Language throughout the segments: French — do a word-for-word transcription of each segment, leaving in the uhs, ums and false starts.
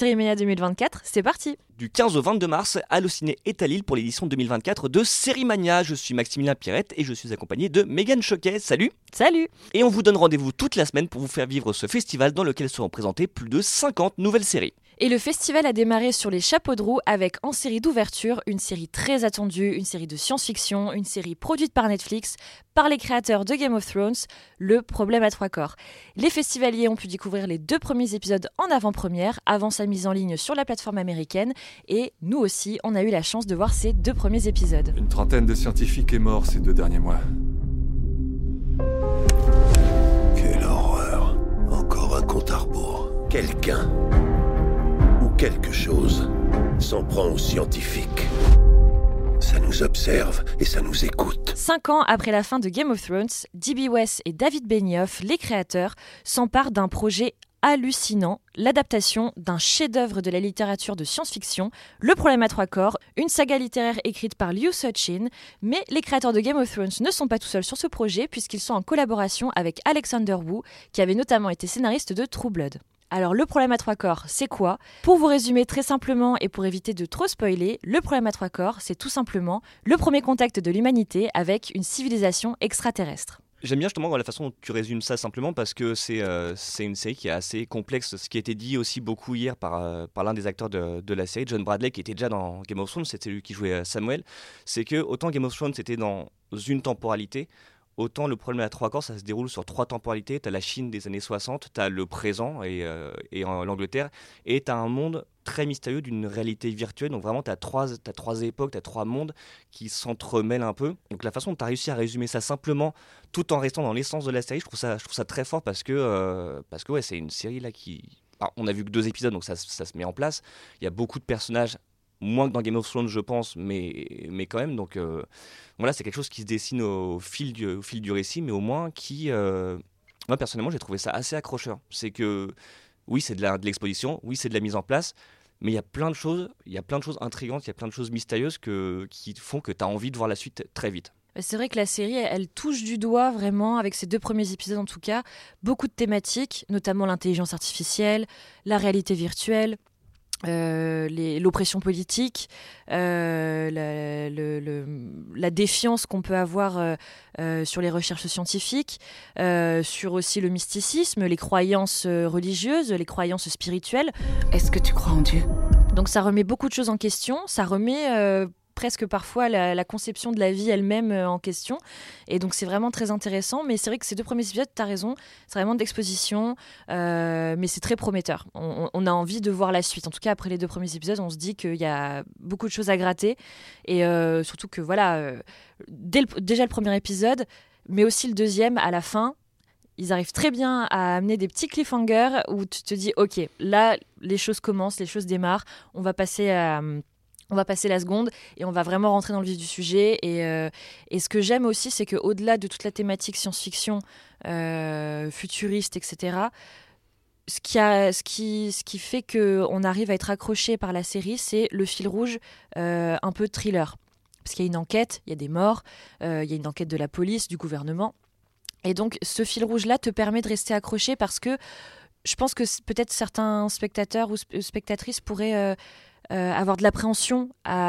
Série Mania deux mille vingt-quatre, c'est parti. Du quinze au vingt-deux mars, Allociné est à Lille pour l'édition deux mille vingt-quatre de Série Mania. Je suis Maximilien Pierrette et je suis accompagné de Megan Choquet. Salut. Salut. Et on vous donne rendez-vous toute la semaine pour vous faire vivre ce festival dans lequel seront présentées plus de cinquante nouvelles séries. Et le festival a démarré sur les chapeaux de roue avec en série d'ouverture une série très attendue, une série de science-fiction, une série produite par Netflix, par les créateurs de Game of Thrones, Le Problème à trois corps. Les festivaliers ont pu découvrir les deux premiers épisodes en avant-première, avant sa mise en ligne sur la plateforme américaine, et nous aussi, on a eu la chance de voir ces deux premiers épisodes. Une trentaine de scientifiques est mort ces deux derniers mois. Quelle horreur. Encore un compte à rebours. Quelqu'un ou quelque chose s'en prend aux scientifiques. Ça nous observe et ça nous écoute. Cinq ans après la fin de Game of Thrones, D B. Weiss et David Benioff, les créateurs, s'emparent d'un projet hallucinant, l'adaptation d'un chef-d'œuvre de la littérature de science-fiction, Le Problème à trois corps, une saga littéraire écrite par Liu Cixin. Mais les créateurs de Game of Thrones ne sont pas tout seuls sur ce projet puisqu'ils sont en collaboration avec Alexander Wu, qui avait notamment été scénariste de True Blood. Alors, Le Problème à trois corps, c'est quoi ? Pour vous résumer très simplement et pour éviter de trop spoiler, Le Problème à trois corps, c'est tout simplement le premier contact de l'humanité avec une civilisation extraterrestre. J'aime bien justement la façon dont tu résumes ça simplement parce que c'est, euh, c'est une série qui est assez complexe. Ce qui a été dit aussi beaucoup hier par, euh, par l'un des acteurs de, de la série, John Bradley, qui était déjà dans Game of Thrones, c'était lui qui jouait Samuel, c'est que autant Game of Thrones c'était dans une temporalité, autant Le Problème à trois corps, ça se déroule sur trois temporalités. Tu as la Chine des années soixante, tu as le présent et, euh, et en, l'Angleterre, et tu as un monde très mystérieux d'une réalité virtuelle. Donc vraiment, tu as trois, t'as trois époques, tu as trois mondes qui s'entremêlent un peu. Donc la façon dont tu as réussi à résumer ça simplement, tout en restant dans l'essence de la série, je trouve ça, je trouve ça très fort parce que, euh, parce que ouais, c'est une série là qui... Alors, on a vu que deux épisodes, donc ça, ça se met en place. Il y a beaucoup de personnages, moins que dans Game of Thrones, je pense, mais, mais quand même. Donc euh, voilà, c'est quelque chose qui se dessine au fil du, au fil du récit, mais au moins qui... Euh, moi, personnellement, j'ai trouvé ça assez accrocheur. C'est que, oui, c'est de, la, de l'exposition, oui, c'est de la mise en place, mais il y a plein de choses, il y a plein de choses intrigantes, il y a plein de choses mystérieuses que, qui font que tu as envie de voir la suite très vite. C'est vrai que la série, elle touche du doigt vraiment, avec ces deux premiers épisodes en tout cas, beaucoup de thématiques, notamment l'intelligence artificielle, la réalité virtuelle, Euh, les, l'oppression politique, euh, la, le, le, la défiance qu'on peut avoir euh, euh, sur les recherches scientifiques, euh, sur aussi le mysticisme, les croyances religieuses, les croyances spirituelles. Est-ce que tu crois en Dieu ? Donc ça remet beaucoup de choses en question, ça remet euh, presque parfois la, la conception de la vie elle-même euh, en question, et donc c'est vraiment très intéressant. Mais c'est vrai que ces deux premiers épisodes, t'as raison, c'est vraiment de l'exposition, euh, mais c'est très prometteur. On, on a envie de voir la suite. En tout cas, après les deux premiers épisodes, on se dit qu'il y a beaucoup de choses à gratter, et euh, surtout que voilà, euh, dès le, déjà le premier épisode, mais aussi le deuxième, à la fin, ils arrivent très bien à amener des petits cliffhangers où tu te dis, ok, là, les choses commencent, les choses démarrent, on va passer à... On va passer la seconde et on va vraiment rentrer dans le vif du sujet. Et, euh, et ce que j'aime aussi, c'est qu'au-delà de toute la thématique science-fiction, euh, futuriste, et cetera, ce qui, a, ce qui, ce qui fait qu'on arrive à être accroché par la série, c'est le fil rouge euh, un peu thriller. Parce qu'il y a une enquête, il y a des morts, euh, il y a une enquête de la police, du gouvernement. Et donc, ce fil rouge-là te permet de rester accroché parce que je pense que peut-être certains spectateurs ou spectatrices pourraient... Euh, Euh, avoir de l'appréhension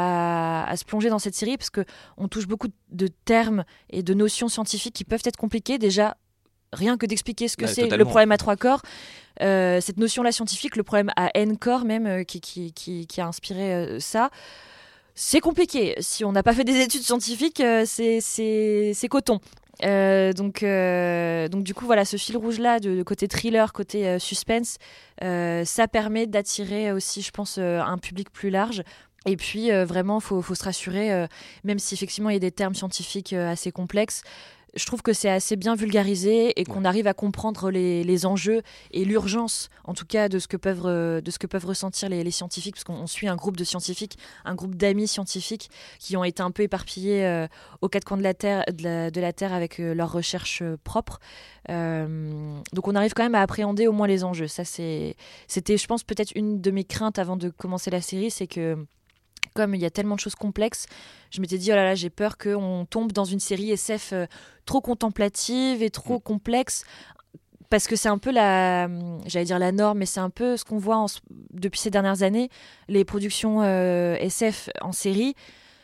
à, à se plonger dans cette série parce qu'on touche beaucoup de termes et de notions scientifiques qui peuvent être compliquées. Déjà, rien que d'expliquer ce que ouais, c'est totalement. Le problème à trois corps, euh, cette notion-là scientifique, le problème à n corps même, euh, qui, qui, qui, qui a inspiré euh, ça, c'est compliqué. Si on n'a pas fait des études scientifiques, euh, c'est, c'est, c'est coton. Euh, donc, euh, donc du coup voilà, ce fil rouge là de, de côté thriller, côté euh, suspense, euh, ça permet d'attirer aussi, je pense, euh, un public plus large. Et puis euh, vraiment faut, faut se rassurer, euh, même si effectivement il y a des termes scientifiques euh, assez complexes, je trouve que c'est assez bien vulgarisé et qu'on ouais. arrive à comprendre les, les enjeux et l'urgence, en tout cas, de ce que peuvent, de ce que peuvent ressentir les, les scientifiques, parce qu'on suit un groupe de scientifiques, un groupe d'amis scientifiques qui ont été un peu éparpillés euh, aux quatre coins de la Terre, de la, de la terre avec euh, leurs recherches euh, propres. Euh, donc on arrive quand même à appréhender au moins les enjeux. Ça, c'est, c'était, je pense, peut-être une de mes craintes avant de commencer la série, c'est que comme il y a tellement de choses complexes, je m'étais dit, oh là là, j'ai peur qu'on tombe dans une série S F euh, trop contemplative et trop mmh. complexe, parce que c'est un peu la, j'allais dire la norme, mais c'est un peu ce qu'on voit en, depuis ces dernières années, les productions euh, S F en série.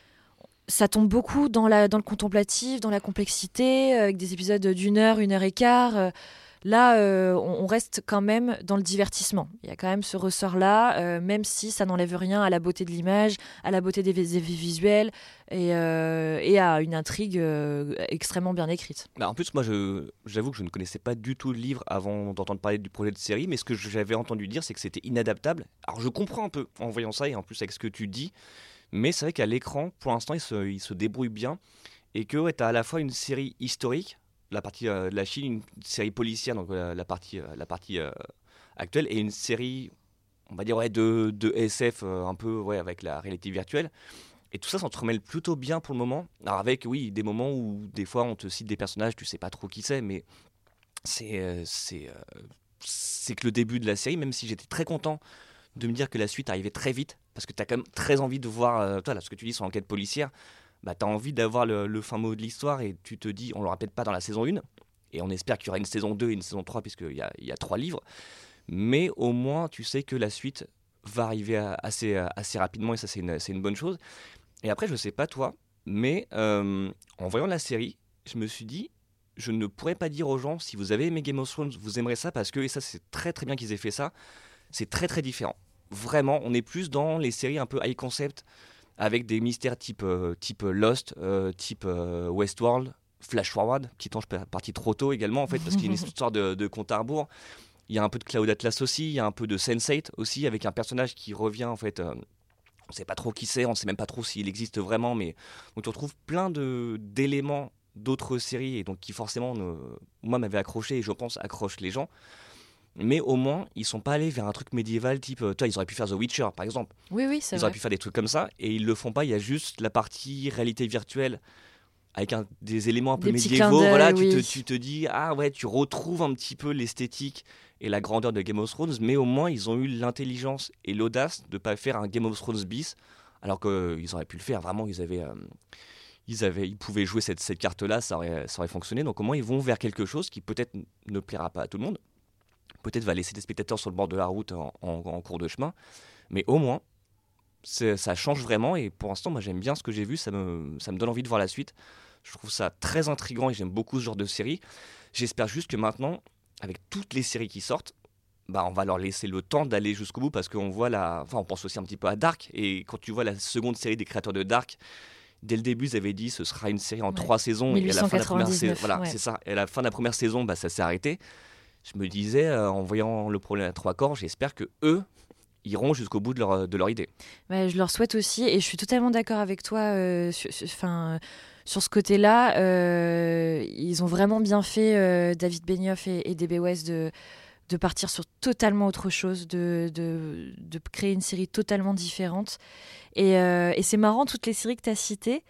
Ça tombe beaucoup dans, la, dans le contemplatif, dans la complexité, avec des épisodes d'une heure, une heure et quart. Là, euh, on, on reste quand même dans le divertissement. Il y a quand même ce ressort-là, euh, même si ça n'enlève rien à la beauté de l'image, à la beauté des, des effets visuels et, euh, et à une intrigue euh, extrêmement bien écrite. Bah en plus, moi, je, j'avoue que je ne connaissais pas du tout le livre avant d'entendre parler du projet de série, mais ce que j'avais entendu dire, c'est que c'était inadaptable. Alors, je comprends un peu en voyant ça et en plus avec ce que tu dis, mais c'est vrai qu'à l'écran, pour l'instant, il se, il se débrouille bien et que ouais, tu as à la fois une série historique, la partie euh, de la Chine, une série policière, donc euh, la partie, euh, la partie euh, actuelle, et une série, on va dire, ouais, de, de S F, euh, un peu ouais, avec la réalité virtuelle. Et tout ça s'entremêle plutôt bien pour le moment. Alors avec, oui, des moments où des fois on te cite des personnages, tu sais pas trop qui c'est, mais c'est, euh, c'est, euh, c'est que le début de la série, même si j'étais très content de me dire que la suite arrivait très vite, parce que tu as quand même très envie de voir, euh, toi, là, ce que tu dis sur l'enquête policière, bah, tu as envie d'avoir le, le fin mot de l'histoire et tu te dis, on ne le répète pas dans la saison un, et on espère qu'il y aura une saison deux et une saison trois, puisqu'il y a, il y a trois livres, mais au moins tu sais que la suite va arriver assez, assez rapidement et ça c'est une, c'est une bonne chose. Et après je sais pas toi, mais euh, en voyant la série, je me suis dit, je ne pourrais pas dire aux gens, si vous avez aimé Game of Thrones, vous aimerez ça, parce que, et ça c'est très très bien qu'ils aient fait ça, c'est très très différent. Vraiment, on est plus dans les séries un peu high concept, avec des mystères type, euh, type Lost, euh, type euh, Westworld, Flash Forward, petit ange parti trop tôt également en fait, parce qu'il y a une histoire de, de compte à rebours. Il y a un peu de Cloud Atlas aussi, il y a un peu de sense eight aussi, avec un personnage qui revient en fait, euh, on ne sait pas trop qui c'est, on ne sait même pas trop s'il existe vraiment, mais donc on retrouve plein de, d'éléments d'autres séries, et donc qui forcément, ne, moi m'avaient accroché et je pense accrochent les gens. Mais au moins, ils sont pas allés vers un truc médiéval type... Toi, ils auraient pu faire The Witcher, par exemple. Oui, oui, c'est Ils vrai. auraient pu faire des trucs comme ça, et ils le font pas. Il y a juste la partie réalité virtuelle, avec un, des éléments un peu Des petits clins médiévaux. d'œil, Voilà, tu, oui. te, tu te dis, ah ouais, tu retrouves un petit peu l'esthétique et la grandeur de Game of Thrones, mais au moins, ils ont eu l'intelligence et l'audace de pas faire un Game of Thrones bis, alors qu'ils auraient pu le faire. Vraiment, ils avaient... Euh, Ils, avaient, ils pouvaient jouer cette, cette carte-là, ça aurait, ça aurait fonctionné. Donc au moins, ils vont vers quelque chose qui peut-être ne plaira pas à tout le monde. Peut-être va laisser des spectateurs sur le bord de la route en, en, en cours de chemin. Mais au moins, c'est, ça change vraiment. Et pour l'instant, moi, j'aime bien ce que j'ai vu. Ça me, ça me donne envie de voir la suite. Je trouve ça très intriguant et j'aime beaucoup ce genre de série. J'espère juste que maintenant, avec toutes les séries qui sortent, bah, on va leur laisser le temps d'aller jusqu'au bout. Parce qu'on voit la... Enfin, on pense aussi un petit peu à Dark. Et quand tu vois la seconde série des créateurs de Dark... Dès le début, ils avaient dit ce sera une série en ouais. trois saisons. Et à la fin de la première saison, voilà, ouais. c'est ça. Et à la fin de la première saison, bah, ça s'est arrêté. Je me disais, euh, en voyant le problème à trois corps, j'espère que eux iront jusqu'au bout de leur, de leur idée. Ouais, je leur souhaite aussi, et je suis totalement d'accord avec toi. Euh, sur, sur, sur ce côté-là, euh, ils ont vraiment bien fait, euh, David Benioff et, et D B Weiss, de de partir sur totalement autre chose, de, de, de créer une série totalement différente. Et, euh, et c'est marrant, toutes les séries que tu as citées,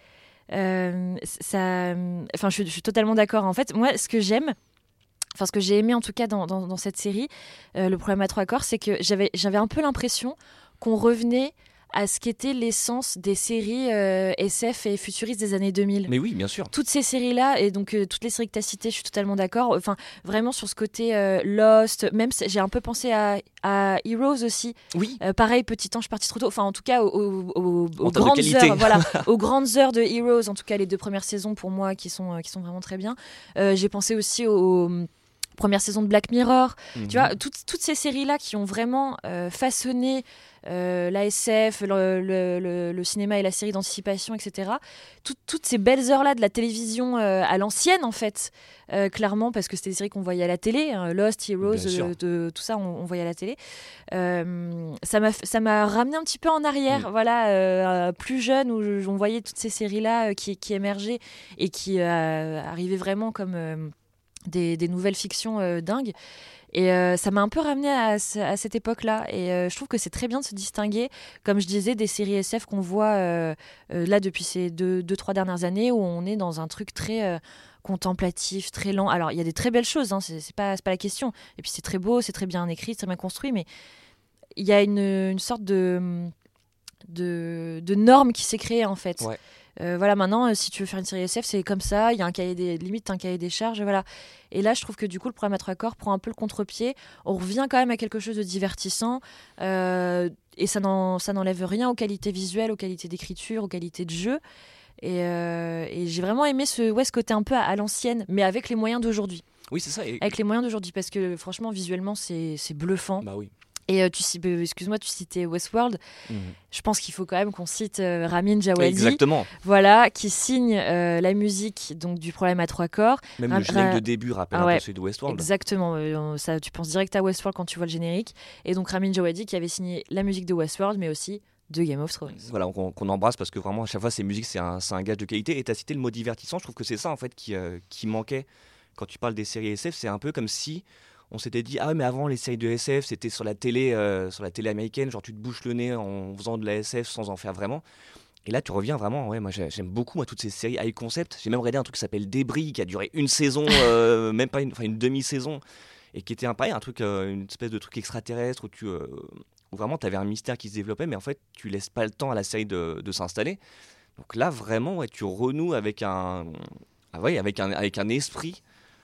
euh, ça, enfin, je, je suis totalement d'accord. En fait, moi, ce que j'aime, enfin, ce que j'ai aimé en tout cas dans, dans, dans cette série, euh, le problème à trois corps, c'est que j'avais, j'avais un peu l'impression qu'on revenait à ce qu'était l'essence des séries euh, S F et futuristes des années deux mille. Mais oui, bien sûr. Toutes ces séries-là, et donc euh, toutes les séries que tu as citées, je suis totalement d'accord. Enfin, vraiment sur ce côté euh, Lost, même j'ai un peu pensé à, à Heroes aussi. Oui. Euh, pareil, Petit ange parti trop tôt. Enfin, en tout cas, aux, aux, aux grandes heures, voilà, aux grandes heures de Heroes. En tout cas, les deux premières saisons pour moi qui sont euh, qui sont vraiment très bien. Euh, j'ai pensé aussi aux, aux premières saisons de Black Mirror. Mm-hmm. Tu vois, toutes toutes ces séries-là qui ont vraiment euh, façonné Euh, la S F, le, le, le, le cinéma et la série d'anticipation, et cetera. Tout, toutes ces belles heures-là de la télévision euh, à l'ancienne, en fait, euh, clairement, parce que c'était des séries qu'on voyait à la télé, hein, Lost, Heroes, euh, de, tout ça, on, on voyait à la télé. Euh, ça, m'a, ça m'a ramené un petit peu en arrière, mmh. voilà, euh, plus jeune, où je, on voyait toutes ces séries-là euh, qui, qui émergeaient et qui euh, arrivaient vraiment comme euh, des, des nouvelles fictions euh, dingues. Et euh, ça m'a un peu ramené à, à cette époque-là. Et euh, je trouve que c'est très bien de se distinguer, comme je disais, des séries S F qu'on voit euh, euh, là depuis ces deux, deux, trois dernières années, où on est dans un truc très euh, contemplatif, très lent. Alors, il y a des très belles choses, hein, c'est, c'est, pas, c'est pas la question. Et puis, c'est très beau, c'est très bien écrit, c'est très bien construit, mais il y a une, une sorte de, de, de norme qui s'est créée, en fait. Ouais. Euh, voilà, maintenant, euh, si tu veux faire une série S F, c'est comme ça. Il y a un cahier des limites, un cahier des charges, voilà. Et là, je trouve que du coup, le programme à trois accords prend un peu le contre-pied. On revient quand même à quelque chose de divertissant. Euh, et ça, n'en, ça n'enlève rien aux qualités visuelles, aux qualités d'écriture, aux qualités de jeu. Et, euh, et j'ai vraiment aimé ce, ouais, ce côté un peu à, à l'ancienne, mais avec les moyens d'aujourd'hui. Oui, c'est ça. Et... Avec les moyens d'aujourd'hui, parce que franchement, visuellement, c'est, c'est bluffant. Bah oui. Et euh, tu, euh, excuse-moi, tu citais Westworld. Mmh. Je pense qu'il faut quand même qu'on cite euh, Ramin Djawadi. Exactement. Voilà, qui signe euh, la musique donc, du problème à trois corps. Même Ra- le générique de début rappelle ah ouais, un peu celui de Westworld. Exactement. Euh, ça, tu penses direct à Westworld quand tu vois le générique. Et donc Ramin Djawadi qui avait signé la musique de Westworld, mais aussi de Game of Thrones. Voilà, qu'on, qu'on embrasse parce que vraiment à chaque fois ces musiques c'est un, c'est un gage de qualité. Et tu as cité le mot divertissant, je trouve que c'est ça en fait qui, euh, qui manquait quand tu parles des séries S F. C'est un peu comme si on s'était dit ah ouais, mais avant les séries de S F c'était sur la télé euh, sur la télé américaine, genre tu te bouches le nez en faisant de la S F sans en faire vraiment. Et là tu reviens vraiment, ouais, moi j'aime beaucoup moi, toutes ces séries high concept. J'ai même regardé un truc qui s'appelle Débris qui a duré une saison, euh, même pas une, enfin une demi-saison, et qui était un pareil, un truc, euh, une espèce de truc extraterrestre où tu euh, où vraiment tu avais un mystère qui se développait, mais en fait tu laisses pas le temps à la série de, de s'installer. Donc là vraiment ouais, tu renoues avec un, ah ouais, avec un avec un esprit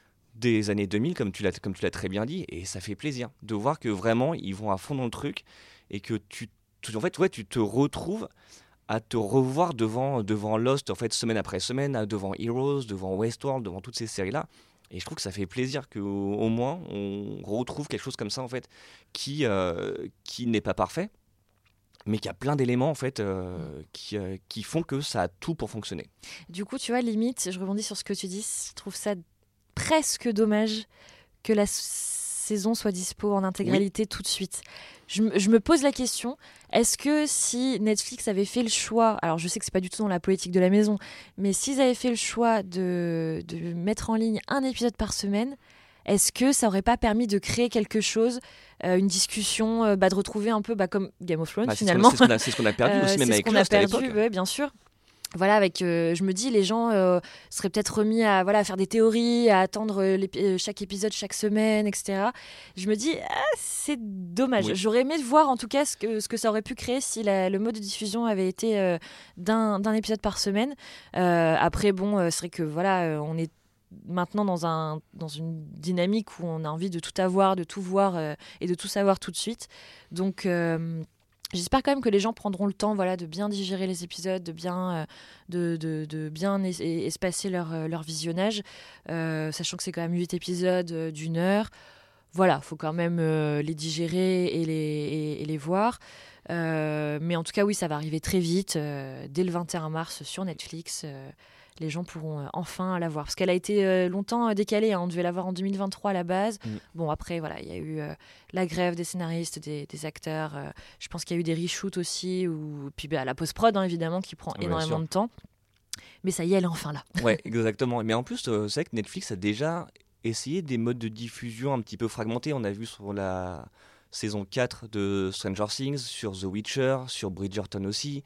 des années deux mille, comme tu l'as, comme tu l'as très bien dit, et ça fait plaisir de voir que vraiment ils vont à fond dans le truc et que tu, tu en fait, ouais, tu te retrouves à te revoir devant, devant Lost en fait, semaine après semaine, devant Heroes, devant Westworld, devant toutes ces séries-là. Et je trouve que ça fait plaisir qu'au au moins on retrouve quelque chose comme ça en fait, qui, euh, qui n'est pas parfait, mais qui a plein d'éléments en fait euh, qui, euh, qui font que ça a tout pour fonctionner. Du coup, tu vois, limite, je rebondis sur ce que tu dis, je trouve ça presque dommage que la saison soit dispo en intégralité oui. tout de suite. Je, je me pose la question, est-ce que si Netflix avait fait le choix, alors je sais que c'est pas du tout dans la politique de la maison, mais s'ils avaient fait le choix de, de mettre en ligne un épisode par semaine, est-ce que ça aurait pas permis de créer quelque chose, euh, une discussion, euh, bah, de retrouver un peu bah, comme Game of Thrones bah, finalement. C'est ce qu'on a, c'est ce qu'on a perdu aussi, euh, même avec Lost à l'époque. C'est ce qu'on a perdu, ouais, bien sûr. Voilà, avec, euh, je me dis, les gens euh, seraient peut-être remis à, voilà, à faire des théories, à attendre euh, chaque épisode chaque semaine, et cetera. Je me dis, ah, c'est dommage. Oui. J'aurais aimé voir en tout cas ce que, ce que ça aurait pu créer si la, le mode de diffusion avait été euh, d'un, d'un épisode par semaine. Euh, après, bon, euh, c'est vrai que voilà, euh, on est maintenant dans, un, dans une dynamique où on a envie de tout avoir, de tout voir euh, et de tout savoir tout de suite. Donc... Euh, J'espère quand même que les gens prendront le temps, voilà, de bien digérer les épisodes, de bien, euh, de, de, de bien es- espacer leur, euh, leur visionnage, euh, sachant que c'est quand même huit épisodes euh, d'une heure. Voilà, il faut quand même euh, les digérer et les, et, et les voir. Euh, mais en tout cas, oui, ça va arriver très vite, euh, dès le vingt et un mars sur Netflix. Euh, les gens pourront euh, enfin la voir. Parce qu'elle a été euh, longtemps euh, décalée, hein. On devait la voir en deux mille vingt-trois à la base. Mmh. Bon, après, voilà, il y a eu euh, la grève des scénaristes, des, des acteurs. Euh, je pense qu'il y a eu des reshoots aussi. Ou... Puis bah, la post-prod, hein, évidemment, qui prend ouais, énormément de temps. Mais ça y est, elle est enfin là. Ouais, exactement. Mais en plus, euh, c'est vrai que Netflix a déjà essayé des modes de diffusion un petit peu fragmentés. On a vu sur la saison quatre de Stranger Things, sur The Witcher, sur Bridgerton aussi,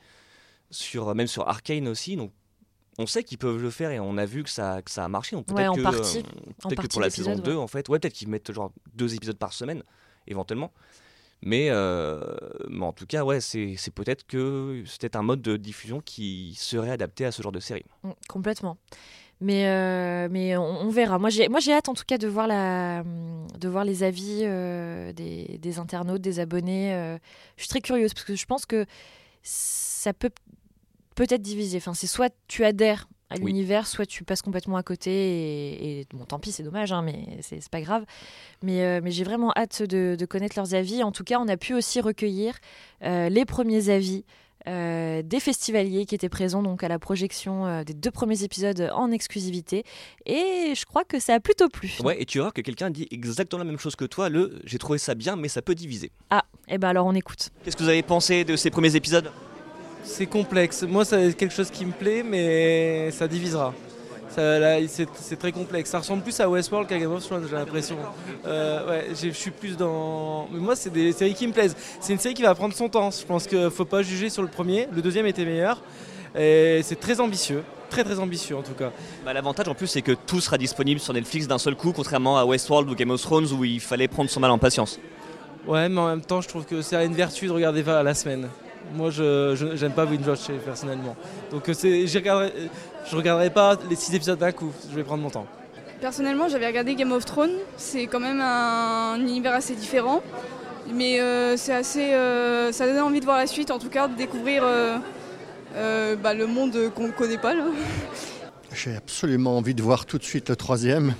sur, même sur Arcane aussi. Donc, on sait qu'ils peuvent le faire et on a vu que ça, que ça a marché. Donc peut-être ouais, en que, partie, euh, peut-être en que partie pour la saison deux, ouais. en fait, ouais, peut-être qu'ils mettent genre deux épisodes par semaine, éventuellement. Mais, euh, mais en tout cas, ouais, c'est, c'est peut-être que c'était un mode de diffusion qui serait adapté à ce genre de série. Mmh, complètement. Mais, euh, mais on, on verra. Moi j'ai, moi, j'ai hâte en tout cas de voir, la, de voir les avis euh, des, des internautes, des abonnés. Euh. Je suis très curieuse parce que je pense que ça peut peut-être diviser. Enfin, c'est soit tu adhères à oui. l'univers, soit tu passes complètement à côté et, et bon, tant pis, c'est dommage, hein, mais c'est, c'est pas grave. Mais, euh, mais j'ai vraiment hâte de, de connaître leurs avis. En tout cas, on a pu aussi recueillir euh, les premiers avis euh, des festivaliers qui étaient présents donc à la projection euh, des deux premiers épisodes en exclusivité. Et je crois que ça a plutôt plu. Ouais, et tu vas voir que quelqu'un dit exactement la même chose que toi. Le « j'ai trouvé ça bien, mais ça peut diviser ». Ah, et ben alors on écoute. Qu'est-ce que vous avez pensé de ces premiers épisodes ? C'est complexe. Moi, c'est quelque chose qui me plaît, mais ça divisera. Ça, là, c'est, c'est très complexe. Ça ressemble plus à Westworld qu'à Game of Thrones, j'ai l'impression. Euh, ouais, je suis plus dans... Mais moi, c'est des séries qui me plaisent. C'est une série qui va prendre son temps. Je pense qu'il ne faut pas juger sur le premier. Le deuxième était meilleur. Et c'est très ambitieux. Très, très ambitieux, en tout cas. Bah, l'avantage, en plus, c'est que tout sera disponible sur Netflix d'un seul coup, contrairement à Westworld ou Game of Thrones, où il fallait prendre son mal en patience. Ouais, mais en même temps, je trouve que c'est une vertu de regarder à la semaine. Moi, je, je j'aime pas binge watcher personnellement. Donc, c'est, j'y regarderai, je regarderai pas les six épisodes d'un coup. Je vais prendre mon temps. Personnellement, j'avais regardé Game of Thrones. C'est quand même un, un univers assez différent, mais euh, c'est assez, euh, ça donne envie de voir la suite. En tout cas, de découvrir euh, euh, bah, le monde qu'on ne connaît pas là. J'ai absolument envie de voir tout de suite le troisième.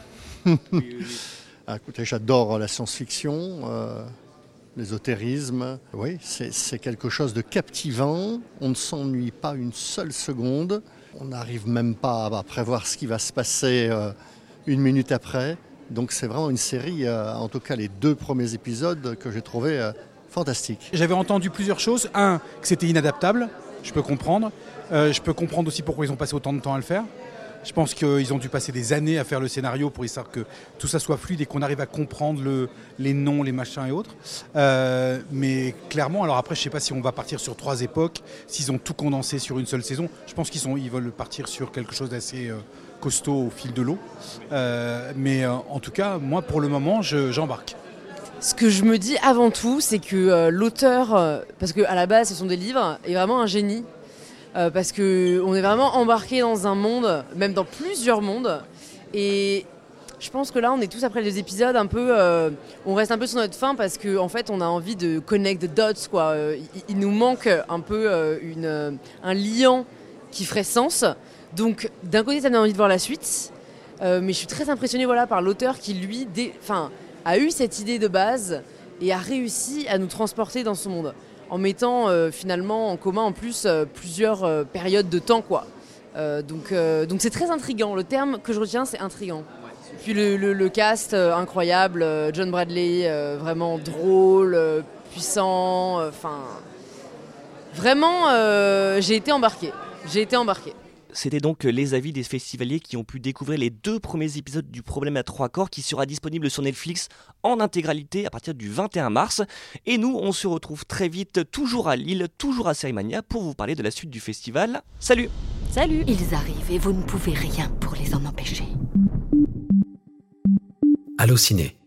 Ah, écoutez, j'adore la science-fiction, euh, l'ésotérisme. Oui, c'est, c'est quelque chose de captivant. On ne s'ennuie pas une seule seconde. On n'arrive même pas à prévoir ce qui va se passer euh, une minute après. Donc c'est vraiment une série, euh, en tout cas les deux premiers épisodes, que j'ai trouvé euh, fantastiques. J'avais entendu plusieurs choses. Un, que c'était inadaptable, je peux comprendre. Euh, je peux comprendre aussi pourquoi ils ont passé autant de temps à le faire. Je pense qu'ils ont dû passer des années à faire le scénario pour essayer que tout ça soit fluide et qu'on arrive à comprendre le, les noms, les machins et autres. Euh, mais clairement, alors après, je ne sais pas si on va partir sur trois époques, s'ils ont tout condensé sur une seule saison. Je pense qu'ils sont, ils veulent partir sur quelque chose d'assez euh, costaud au fil de l'eau. Euh, mais euh, en tout cas, moi, pour le moment, je, j'embarque. Ce que je me dis avant tout, c'est que euh, l'auteur, euh, parce qu'à la base, ce sont des livres, est vraiment un génie. Euh, parce qu'on est vraiment embarqué dans un monde, même dans plusieurs mondes. Et je pense que là, on est tous après les épisodes un peu... Euh, on reste un peu sur notre faim parce qu'en en fait, on a envie de connect the dots, quoi. Euh, il, il nous manque un peu euh, une, euh, un liant qui ferait sens. Donc, d'un côté, ça me donne envie de voir la suite. Euh, mais je suis très impressionnée voilà, par l'auteur qui, lui, dé, a eu cette idée de base et a réussi à nous transporter dans ce monde. En mettant euh, finalement en commun en plus euh, plusieurs euh, périodes de temps, quoi. Euh, donc, euh, donc c'est très intriguant. Le terme que je retiens, c'est intriguant. Puis le, le, le cast euh, incroyable, euh, John Bradley, euh, vraiment drôle, euh, puissant. Enfin, euh, vraiment, euh, j'ai été embarquée. J'ai été embarquée. C'était donc les avis des festivaliers qui ont pu découvrir les deux premiers épisodes du Problème à trois corps qui sera disponible sur Netflix en intégralité à partir du vingt et un mars. Et nous, on se retrouve très vite, toujours à Lille, toujours à Sérimania, pour vous parler de la suite du festival. Salut! Salut! Ils arrivent et vous ne pouvez rien pour les en empêcher. Allociné,